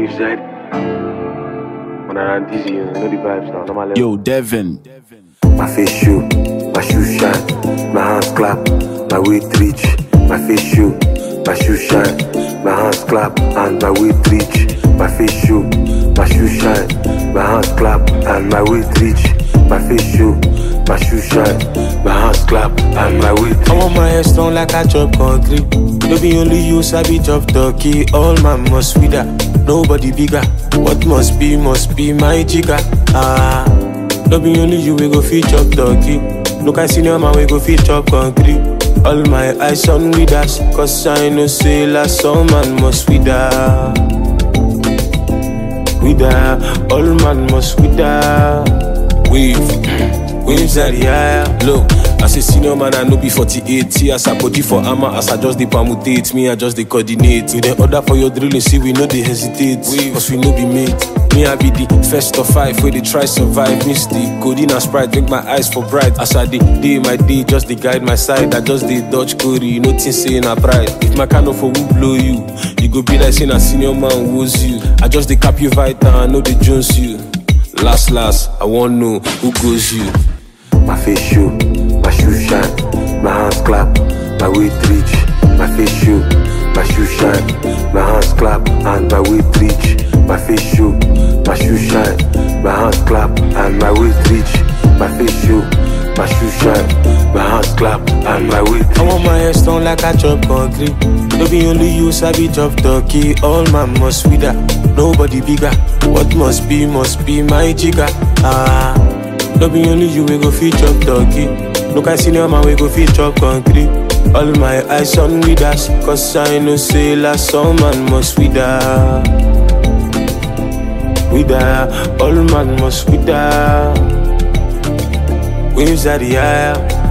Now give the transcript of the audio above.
We've said. When I ran dizzy, you know the vibes now. Normal level. Yo, Devin. My face show, my shoes shine, my hands clap, my weight reach. My face show, my shoes shine, my hands clap, and my weight reach. My face show, my shoes shine, my hands clap, and my weight reach. My face show, my shoes shine, my hands clap, and my weight reach. I want my head strong like I chop concrete. No be only you, sabi chop turkey. All man must with that, nobody bigger. What must be my jigger. No be only you, we go fit chop turkey. No can senior man, we go fit chop concrete. All my eyes on with us, cause I know say last some man must with that. With that, all man must with that. Waves are the air. Look, as a senior man, I know be 48. See as I body for armor, as I just dey permutate. Me, I just dey coordinate. We dey order for your drilling, see we know they hesitate. Cause we know be mate. Me, I be the first of 5 where they try survive. Mystic, codeine and Sprite, make my eyes for bright. As I day my day, just dey guide my side. I just dey dodge Corey, nothing saying I pride. If my kind of a will blow you, you go be like saying a senior man woes you. I just dey cap you right now, I know they Jones you. Last, I wanna know who goes you. My face show, my shoes shine, my hands clap, my weight reach. My face show, my shoes shine, my hands clap, and my weight reach. My face show, my shoes shine, my hands clap, and my weight reach. My face show, my shoes shine, my hands clap, and my weight reach. I want my head strong like I chop concrete. No be only you, sabi chop turkey. All man must with that, nobody bigger. What must be my jigger. No be only you, we go fit chop turkey. No can senior man, we go fit chop concrete. All my eyes on with us, cause I know say last some man must with that. With that, all man must with that. Waves are the air.